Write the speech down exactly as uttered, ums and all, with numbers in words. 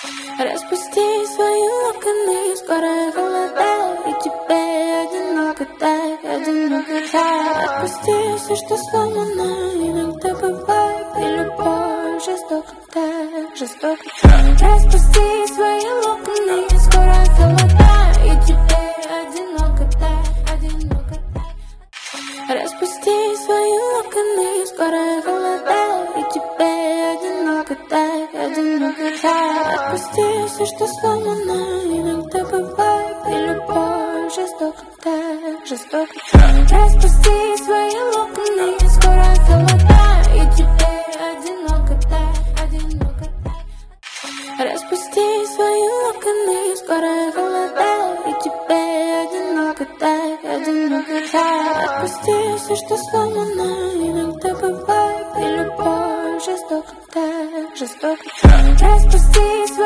Распусти свои локоны, скоро холода, и тебе одиноко так, одиноко так. Отпусти все, что сломано, иногда бывает, и любовь жестоко так, жестоко так. Распусти свои локоны, скоро холода, и тебе одиноко так, одиноко так. Распусти свои локоны, скоро холода, и тебе одиноко так, одиноко так. Отпусти все, что сломано, иногда бывает, и любовь жестоко так, жестоко так. Распусти свои локоны, скоро холода, и тебе одиноко так, одиноко так. Распусти свои локоны, скоро холода, и тебе одиноко так, одиноко так. Отпусти все, что сломано, иногда бывает, и любовь жестоко так, жестоко так. Распусти свои